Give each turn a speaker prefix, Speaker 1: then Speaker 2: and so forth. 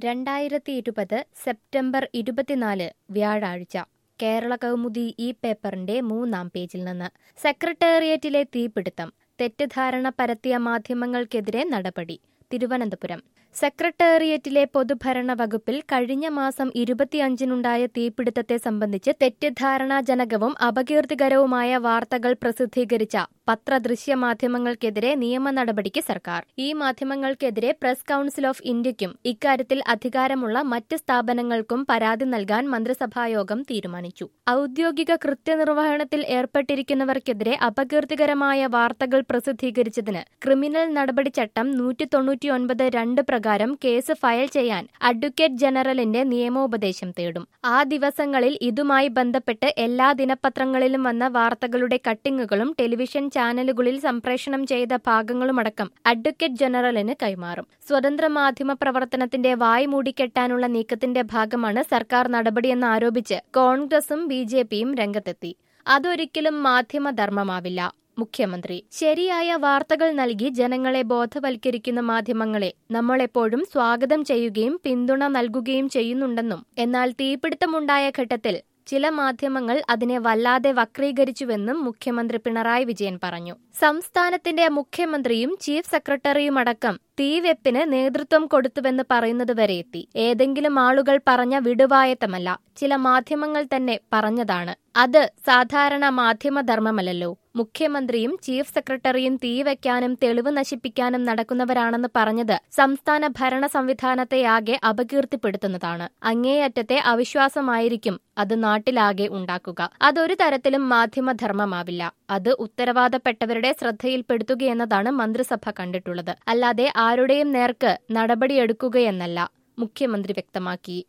Speaker 1: 2020 September 24 വ്യാഴാഴ്ച കേരള കൗമുദി ഈ പേപ്പറിന്റെ 3-ാം പേജിൽ നിന്ന് സെക്രട്ടേറിയറ്റിലെ തീപിടുത്തം തെറ്റിദ്ധാരണ പരത്തിയ മാധ്യമങ്ങൾക്കെതിരെ നടപടി. തിരുവനന്തപുരം സെക്രട്ടേറിയറ്റിലെ പൊതുഭരണ വകുപ്പിൽ കഴിഞ്ഞ മാസം 25-നുണ്ടായ തീപിടുത്തത്തെ സംബന്ധിച്ച് തെറ്റിദ്ധാരണാജനകവും അപകീർത്തികരവുമായ വാർത്തകൾ പ്രസിദ്ധീകരിച്ച പത്രദൃശ്യ മാധ്യമങ്ങൾക്കെതിരെ നിയമ നടപടിക്ക് സർക്കാർ. ഈ മാധ്യമങ്ങൾക്കെതിരെ പ്രസ് കൌൺസിൽ ഓഫ് ഇന്ത്യയ്ക്കും ഇക്കാര്യത്തിൽ അധികാരമുള്ള മറ്റ് സ്ഥാപനങ്ങൾക്കും പരാതി നൽകാൻ മന്ത്രിസഭായോഗം തീരുമാനിച്ചു. ഔദ്യോഗിക കൃത്യനിർവഹണത്തിൽ ഏർപ്പെട്ടിരിക്കുന്നവർക്കെതിരെ അപകീർത്തികരമായ വാർത്തകൾ പ്രസിദ്ധീകരിച്ചതിന് ക്രിമിനൽ നടപടിച്ചട്ടം 199(2) പ്രകാരം കേസ് ഫയൽ ചെയ്യാൻ അഡ്വക്കേറ്റ് ജനറലിന്റെ നിയമോപദേശം തേടും. ആ ദിവസങ്ങളിൽ ഇതുമായി ബന്ധപ്പെട്ട് എല്ലാ ദിനപത്രങ്ങളിലും വന്ന വാർത്തകളുടെ കട്ടിങ്ങുകളും ടെലിവിഷൻ ചാനലുകളിൽ സംപ്രേഷണം ചെയ്ത ഭാഗങ്ങളുമടക്കം അഡ്വക്കേറ്റ് ജനറലിന് കൈമാറും. സ്വതന്ത്ര മാധ്യമ പ്രവർത്തനത്തിന്റെ വായ് മൂടിക്കെട്ടാനുള്ള നീക്കത്തിന്റെ ഭാഗമാണ് സർക്കാർ നടപടിയെന്നാരോപിച്ച് കോൺഗ്രസും ബിജെപിയും രംഗത്തെത്തി. അതൊരിക്കലും മാധ്യമധർമ്മമാവില്ല. മുഖ്യമന്ത്രി ശരിയായ വാർത്തകൾ നൽകി ജനങ്ങളെ ബോധവൽക്കരിക്കുന്ന മാധ്യമങ്ങളെ നമ്മളെപ്പോഴും സ്വാഗതം ചെയ്യുകയും പിന്തുണ നൽകുകയും ചെയ്യുന്നുണ്ടെന്നും എന്നാൽ തീപിടുത്തമുണ്ടായ ഘട്ടത്തിൽ ചില മാധ്യമങ്ങൾ അതിനെ വല്ലാതെ വക്രീകരിച്ചുവെന്നും മുഖ്യമന്ത്രി പിണറായി വിജയൻ പറഞ്ഞു. സംസ്ഥാനത്തിന്റെ മുഖ്യമന്ത്രിയും ചീഫ് സെക്രട്ടറിയുമടക്കം തീവെപ്പിന് നേതൃത്വം കൊടുത്തുവെന്ന് പറയുന്നതുവരെ എത്തി. ഏതെങ്കിലും ആളുകൾ പറഞ്ഞ വിടുവായത്തമല്ല, ചില മാധ്യമങ്ങൾ തന്നെ പറഞ്ഞതാണ്. അത് സാധാരണ മാധ്യമധർമ്മമല്ലല്ലോ. മുഖ്യമന്ത്രിയും ചീഫ് സെക്രട്ടറിയും തീവെക്കാനും തെളിവ് നശിപ്പിക്കാനും നടക്കുന്നവരാണെന്ന് പറഞ്ഞത് സംസ്ഥാന ഭരണ സംവിധാനത്തെയാകെ അപകീർത്തിപ്പെടുത്തുന്നതാണ്. അങ്ങേയറ്റത്തെ അവിശ്വാസമായിരിക്കും അത് നാട്ടിലാകെ ഉണ്ടാക്കുക. അതൊരു തരത്തിലും മാധ്യമധർമ്മമാവില്ല. അത് ഉത്തരവാദപ്പെട്ടവരുടെ ശ്രദ്ധയിൽപ്പെടുത്തുകയെന്നതാണ് മന്ത്രിസഭ കണ്ടിട്ടുള്ളത്. അല്ലാതെ ആരുടെയും നേർക്ക് നടപടിയെടുക്കുകയെന്നല്ല, മുഖ്യമന്ത്രി വ്യക്തമാക്കി.